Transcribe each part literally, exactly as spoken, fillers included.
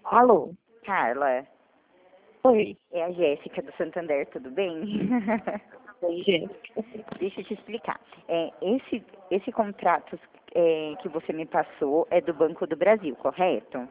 Alô? Carla, Oi. é a Jéssica do Santander, tudo bem? Oi, Jéssica. Deixa eu te explicar. É, esse, esse contrato é, que você me passou é do Banco do Brasil, correto?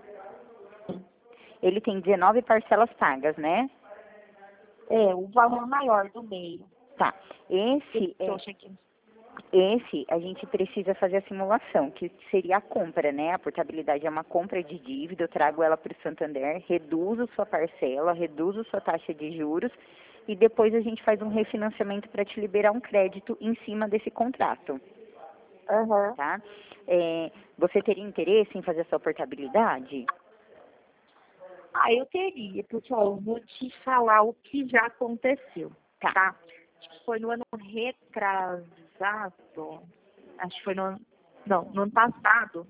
Ele tem dezenove parcelas pagas, né? É, o valor maior do meio. Tá. Esse, Que eu é, achei que... esse a gente precisa fazer a simulação, que seria a compra, né? A portabilidade é uma compra de dívida, eu trago ela para o Santander, reduzo sua parcela, reduzo sua taxa de juros e depois a gente faz um refinanciamento para te liberar um crédito em cima desse contrato, Aham. tá? É, você teria interesse em fazer a sua portabilidade? Ah, eu teria, porque, ó, eu vou te falar o que já aconteceu, Tá. tá? Acho que foi no ano retrasado, acho que foi no ano... Não, no ano passado,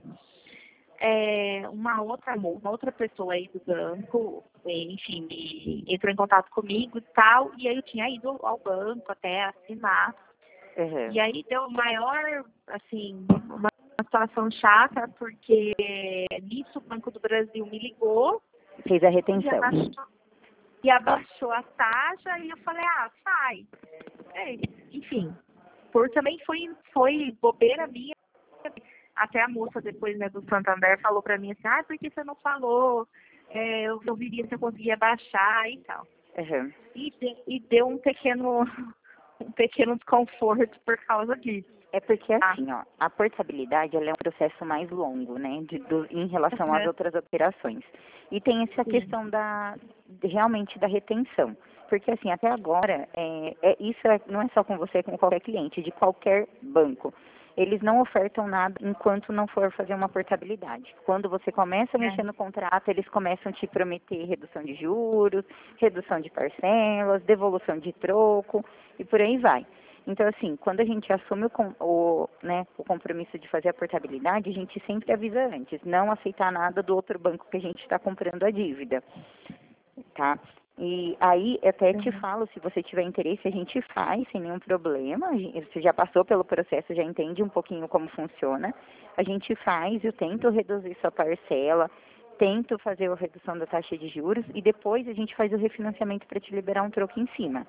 é, uma outra mo- uma outra pessoa aí do banco, enfim, me- entrou em contato comigo e tal, e aí eu tinha ido ao banco até assinar. Uhum. E aí deu maior, assim, uma situação chata, porque nisso o Banco do Brasil me ligou Fez a e retenção. abaixou, e abaixou a taxa, e eu falei, ah, sai. É, enfim, por também foi, foi bobeira minha. Até a moça depois, né, do Santander falou pra mim assim, ah, por que você não falou? É, eu, eu viria se eu conseguia baixar e tal. Uhum. E, de- e deu um pequeno, um pequeno desconforto por causa disso. É porque Tá? assim, ó, a portabilidade ela é um processo mais longo, né, de, do, em relação às Uhum. outras operações. E tem essa Sim. questão da de- realmente da retenção. Porque assim, até agora, é, é, isso é- não é só com você, é com qualquer cliente, de qualquer banco. Eles não ofertam nada enquanto não for fazer uma portabilidade. Quando você começa a É. mexer no contrato, eles começam a te prometer redução de juros, redução de parcelas, devolução de troco e por aí vai. Então, assim, quando a gente assume o, com- o, né, o compromisso de fazer a portabilidade, a gente sempre avisa antes, não aceitar nada do outro banco que a gente está comprando a dívida, tá? E aí, eu até te Uhum. falo, se você tiver interesse, a gente faz sem nenhum problema. A gente- Você já passou pelo processo, já entende um pouquinho como funciona. A gente faz, eu tento reduzir sua parcela, tento fazer a redução da taxa de juros e depois a gente faz o refinanciamento para te liberar um troco em cima.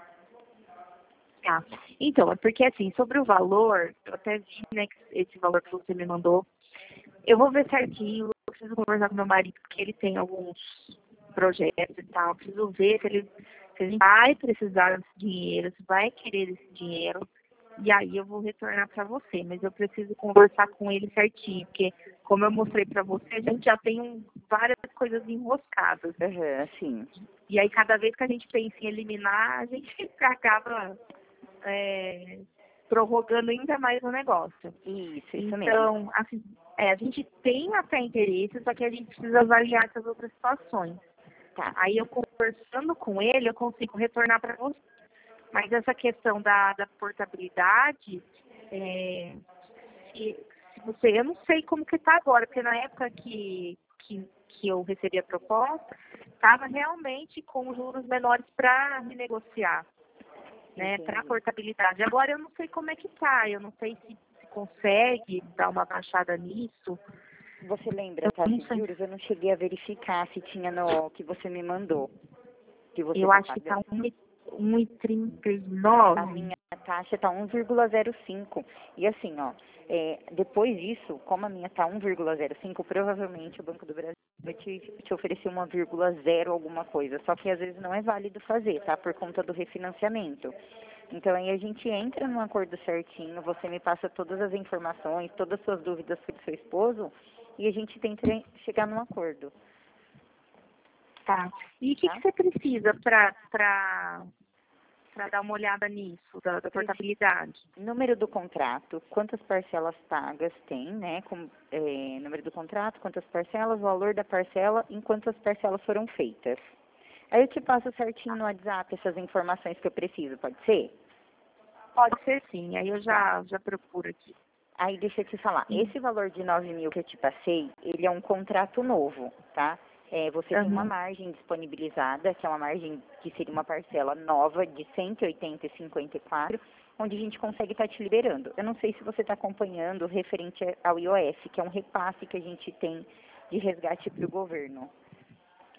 Tá. Então, é porque assim, sobre o valor, eu até vi, né, que esse valor que você me mandou, eu vou ver certinho, eu preciso conversar com meu marido, porque ele tem alguns projetos e tal, eu preciso ver se ele, se ele vai precisar desse dinheiro, se vai querer esse dinheiro, e aí eu vou retornar para você, mas eu preciso conversar com ele certinho, porque como eu mostrei para você, a gente já tem um, várias coisas enroscadas. Aham, sim. E aí cada vez que a gente pensa em eliminar, a gente acaba é, prorrogando ainda mais o negócio. Isso, isso mesmo. Então, assim, é, a gente tem até interesse, só que a gente precisa avaliar essas outras situações. Tá. Aí eu conversando com ele, eu consigo retornar para você. Mas essa questão da, da portabilidade, é, se, se você, eu não sei como que está agora, porque na época que, que, que eu recebi a proposta, estava realmente com juros menores para renegociar, né, para Entendi. portabilidade. Agora eu não sei como é que tá, eu não sei se, se consegue dar uma baixada nisso. Você lembra Eu a taxa não de sei. juros? Eu não cheguei a verificar se tinha no que você me mandou, que você Eu está acho que tá pagando. um e trinta e A nove. minha taxa está um vírgula zero cinco. E assim, ó, é, depois disso, como a minha está um vírgula zero cinco, provavelmente o Banco do Brasil vai te, te oferecer uma vírgula zero alguma coisa. Só que às vezes não é válido fazer, tá? Por conta do refinanciamento. Então aí a gente entra num acordo certinho, você me passa todas as informações, todas as suas dúvidas sobre seu esposo e a gente tenta chegar num acordo, Tá. E o que, que tá? você precisa para para para dar uma olhada nisso, da, da Eu preciso portabilidade? número do contrato, quantas parcelas pagas tem, né? Com, é, número do contrato, quantas parcelas, valor da parcela, em quantas parcelas foram feitas. Aí eu te passo certinho no WhatsApp essas informações que eu preciso, pode ser? Pode ser sim, aí eu Tá. já, já procuro aqui. Aí deixa eu te falar, Sim. esse valor de nove mil que eu te passei, ele é um contrato novo, tá? É, você tem uma Uhum. margem disponibilizada, que é uma margem que seria uma parcela nova de cento e oitenta e cinquenta e quatro, onde a gente consegue estar te liberando. Eu não sei se você está acompanhando referente ao I O F, que é um repasse que a gente tem de resgate para o governo.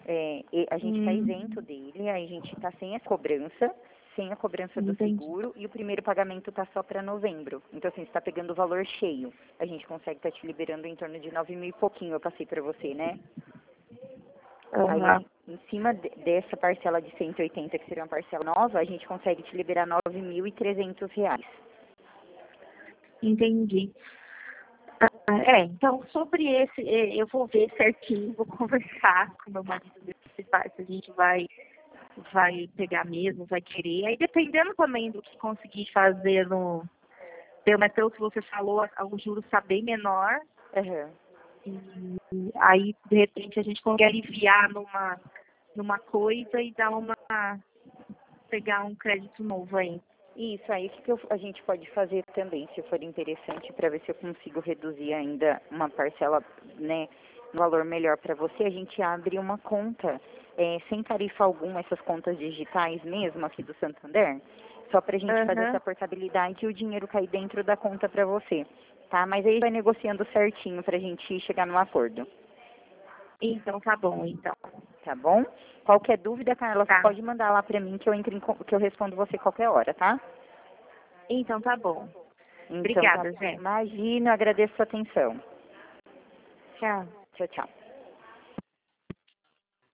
É, e a gente está Hum. isento dele, a gente está sem a cobrança, sem a cobrança do Entendi. seguro, e o primeiro pagamento está só para novembro. Então, assim, você está pegando o valor cheio. A gente consegue estar te liberando em torno de nove mil e pouquinho, eu passei para você, né? Aham. Aí, em cima de- dessa parcela de cento e oitenta, que seria uma parcela nova, a gente consegue te liberar nove mil e trezentos reais. Entendi. Ah, É, então sobre esse, eh, eu vou ver certinho, vou conversar com meu marido, ver se vai- se a gente vai, vai pegar mesmo, vai querer. Aí dependendo também do que conseguir fazer no. Pelo, mas pelo que você falou, a- o juros está bem menor. Aham. E aí, de repente, a gente consegue aliviar numa, numa coisa e dar uma. Pegar um crédito novo aí. Isso, aí o que, que eu- a gente pode fazer também, se for interessante, para ver se eu consigo reduzir ainda uma parcela, né, um valor melhor para você, a gente abre uma conta, é, sem tarifa alguma, essas contas digitais mesmo aqui do Santander, só para a gente fazer Aham. essa portabilidade e o dinheiro cair dentro da conta para você, tá? Mas aí vai negociando certinho para a gente chegar num acordo, Então tá bom, então. tá bom? Qualquer dúvida, Carla, você Tá. pode mandar lá para mim que eu entro em, con- que eu respondo você qualquer hora, tá? Então tá bom. Então, Obrigada, tá. Zé. Imagina, agradeço a sua atenção. Tchau. Tchau, tchau.